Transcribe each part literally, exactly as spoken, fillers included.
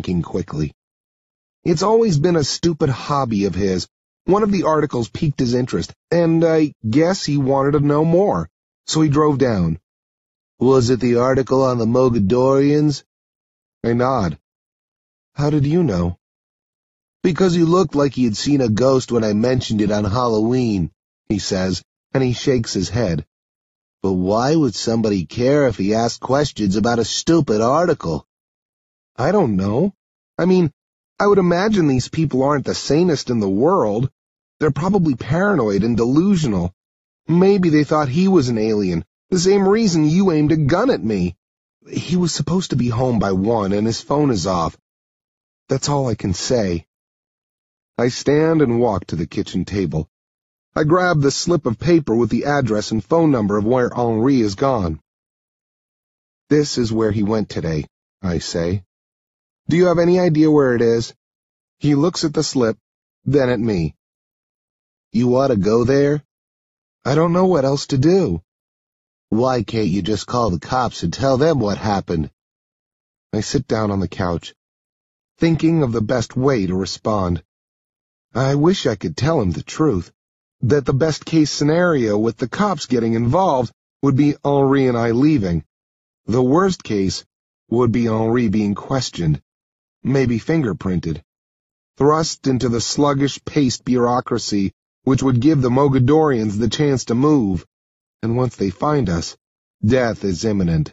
thinking quickly. It's always been a stupid hobby of his. One of the articles piqued his interest, and I guess he wanted to know more, so he drove down. Was it the article on the Mogadorians? I nod. How did you know? Because you looked like he had seen a ghost when I mentioned it on Halloween, he says, and he shakes his head. But why would somebody care if he asked questions about a stupid article? I don't know. I mean, I would imagine these people aren't the sanest in the world. They're probably paranoid and delusional. Maybe they thought he was an alien, the same reason you aimed a gun at me. He was supposed to be home by one, and his phone is off. That's all I can say. I stand and walk to the kitchen table. I grab the slip of paper with the address and phone number of where Henri is gone. This is where he went today, I say. Do you have any idea where it is? He looks at the slip, then at me. You ought to go there? I don't know what else to do. Why can't you just call the cops and tell them what happened? I sit down on the couch, thinking of the best way to respond. I wish I could tell him the truth, that the best-case scenario with the cops getting involved would be Henri and I leaving. The worst case would be Henri being questioned, maybe fingerprinted, thrust into the sluggish paste bureaucracy which would give the Mogadorians the chance to move, and once they find us, death is imminent.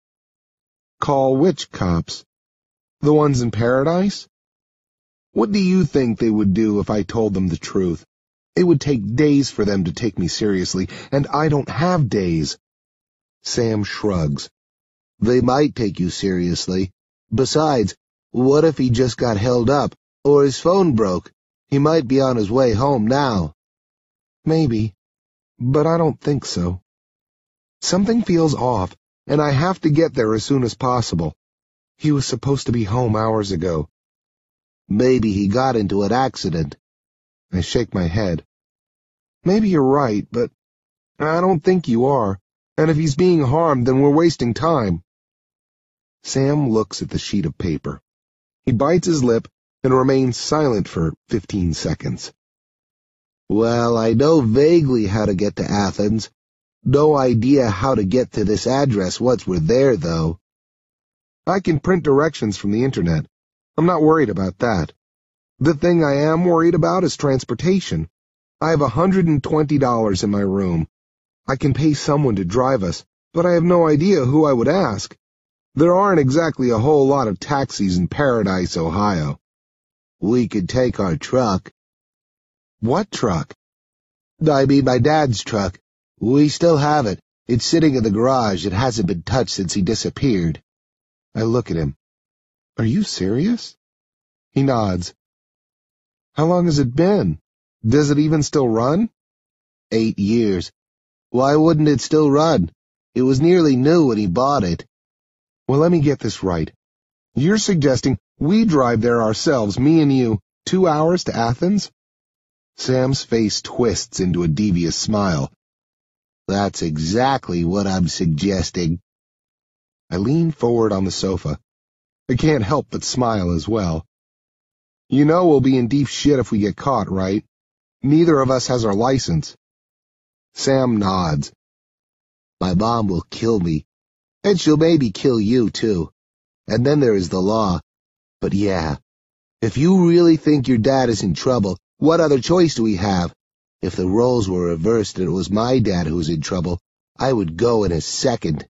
Call which cops? The ones in Paradise? What do you think they would do if I told them the truth? It would take days for them to take me seriously, and I don't have days. Sam shrugs. They might take you seriously. Besides, what if he just got held up, or his phone broke? He might be on his way home now. Maybe, but I don't think so. Something feels off, and I have to get there as soon as possible. He was supposed to be home hours ago. Maybe he got into an accident. I shake my head. Maybe you're right, but I don't think you are, and if he's being harmed, then we're wasting time. Sam looks at the sheet of paper. He bites his lip and remains silent for fifteen seconds. Well, I know vaguely how to get to Athens. No idea how to get to this address once we're there, though. I can print directions from the internet. I'm not worried about that. The thing I am worried about is transportation. I have one hundred twenty dollars in my room. I can pay someone to drive us, but I have no idea who I would ask. There aren't exactly a whole lot of taxis in Paradise, Ohio. We could take our truck. What truck? I mean my dad's truck. We still have it. It's sitting in the garage. It hasn't been touched since he disappeared. I look at him. Are you serious? He nods. How long has it been? Does it even still run? Eight years. Why wouldn't it still run? It was nearly new when he bought it. Well, let me get this right. You're suggesting we drive there ourselves, me and you, two hours to Athens? Sam's face twists into a devious smile. That's exactly what I'm suggesting. I lean forward on the sofa. I can't help but smile as well. You know we'll be in deep shit if we get caught, right? Neither of us has our license. Sam nods. My mom will kill me, and she'll maybe kill you, too. And then there is the law. But yeah, if you really think your dad is in trouble, what other choice do we have? If the roles were reversed and it was my dad who was in trouble, I would go in a second.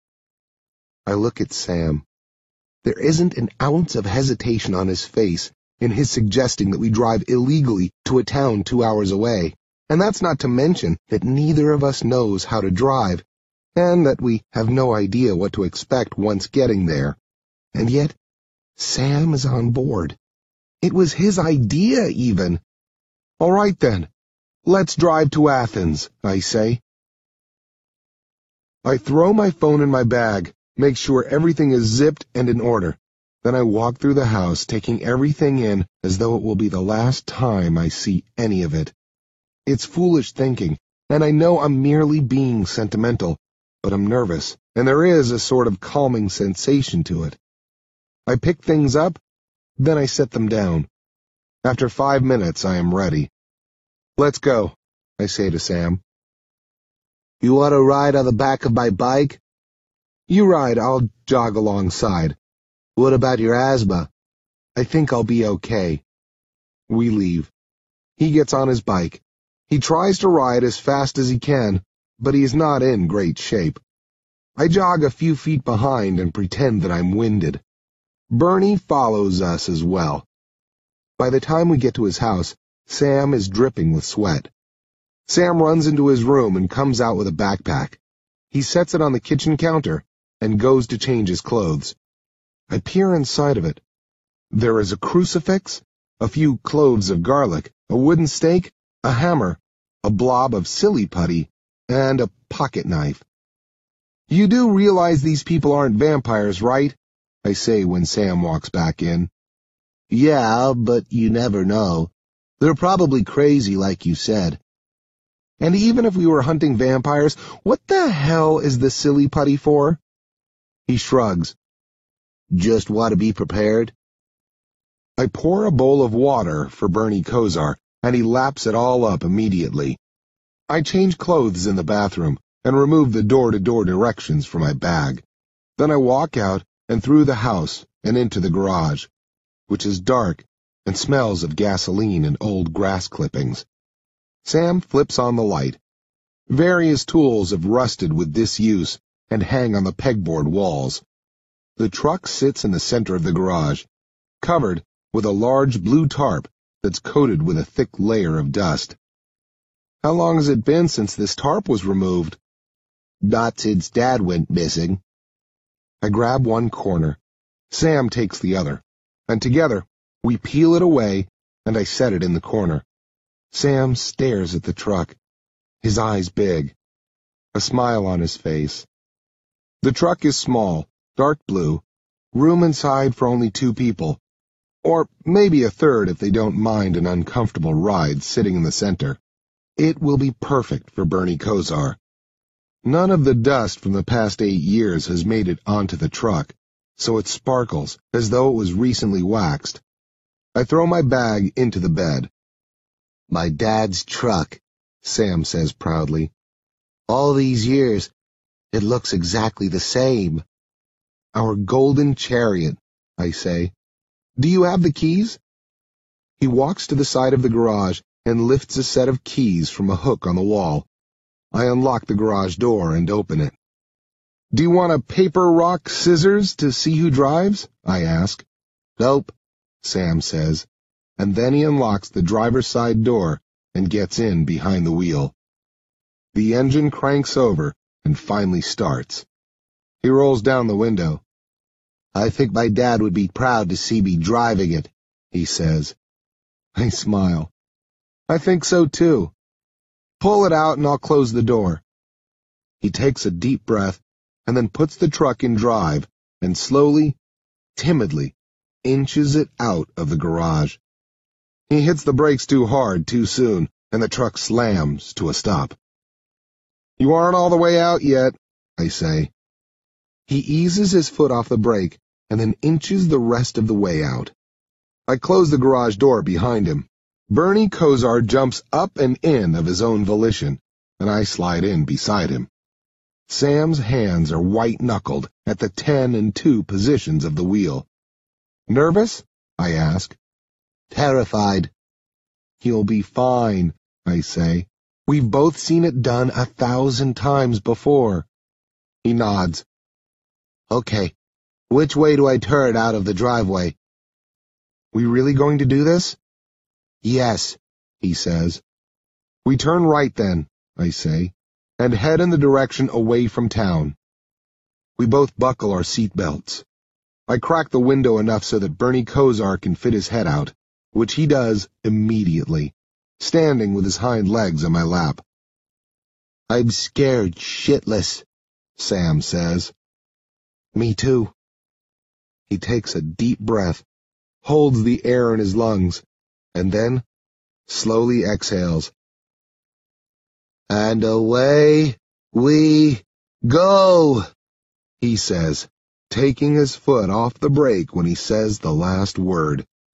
I look at Sam. There isn't an ounce of hesitation on his face in his suggesting that we drive illegally to a town two hours away, and that's not to mention that neither of us knows how to drive, and that we have no idea what to expect once getting there. And yet, Sam is on board. It was his idea, even. All right, then. Let's drive to Athens, I say. I throw my phone in my bag, make sure everything is zipped and in order. Then I walk through the house, taking everything in as though it will be the last time I see any of it. It's foolish thinking, and I know I'm merely being sentimental, but I'm nervous, and there is a sort of calming sensation to it. I pick things up, Then I set them down. After five minutes, I am ready. Let's go, I say to Sam. You want to ride on the back of my bike? You ride, I'll jog alongside. What about your asthma? I think I'll be okay. We leave. He gets on his bike. He tries to ride as fast as he can, but he is not in great shape. I jog a few feet behind and pretend that I'm winded. Bernie follows us as well. By the time we get to his house, Sam is dripping with sweat. Sam runs into his room and comes out with a backpack. He sets it on the kitchen counter and goes to change his clothes. I peer inside of it. There is a crucifix, a few cloves of garlic, a wooden stake, a hammer, a blob of silly putty, and a pocket knife. You do realize these people aren't vampires, right? I say when Sam walks back in. Yeah, but you never know. They're probably crazy, like you said. And even if we were hunting vampires, what the hell is the silly putty for? He shrugs. Just want to be prepared? I pour a bowl of water for Bernie Kosar, and he laps it all up immediately. I change clothes in the bathroom and remove the door-to-door directions from my bag. Then I walk out and through the house and into the garage, which is dark and smells of gasoline and old grass clippings. Sam flips on the light. Various tools have rusted with disuse and hang on the pegboard walls. The truck sits in the center of the garage, covered with a large blue tarp that's coated with a thick layer of dust. How long has it been since this tarp was removed? Not since Dad went missing. I grab one corner. Sam takes the other, and together we peel it away, and I set it in the corner. Sam stares at the truck, his eyes big, a smile on his face. The truck is small, dark blue, room inside for only two people, or maybe a third if they don't mind an uncomfortable ride sitting in the center. It will be perfect for Bernie Kosar. None of the dust from the past eight years has made it onto the truck, so it sparkles as though it was recently waxed. I throw my bag into the bed. My dad's truck, Sam says proudly. All these years, it looks exactly the same. Our golden chariot, I say. Do you have the keys? He walks to the side of the garage and lifts a set of keys from a hook on the wall. I unlock the garage door and open it. Do you want a paper, rock, scissors to see who drives? I ask. Nope, Sam says, and then he unlocks the driver's side door and gets in behind the wheel. The engine cranks over and finally starts. He rolls down the window. I think my dad would be proud to see me driving it, he says. I smile. I think so too. Pull it out and I'll close the door. He takes a deep breath and then puts the truck in drive and slowly, timidly, inches it out of the garage. He hits the brakes too hard too soon, and the truck slams to a stop. You aren't all the way out yet, I say. He eases his foot off the brake and then inches the rest of the way out. I close the garage door behind him. Bernie Kosar jumps up and in of his own volition, and I slide in beside him. Sam's hands are white-knuckled at the ten and two positions of the wheel. Nervous? I ask. Terrified. He'll be fine, I say. We've both seen it done a thousand times before. He nods. Okay, which way do I turn out of the driveway? We really going to do this? Yes, he says. We turn right then, I say, and head in the direction away from town. We both buckle our seat belts. I crack the window enough so that Bernie Kosar can fit his head out, which he does immediately, standing with his hind legs on my lap. I'm scared shitless, Sam says. Me too. He takes a deep breath, holds the air in his lungs, and then slowly exhales. And away we go, he says, taking his foot off the brake when he says the last word.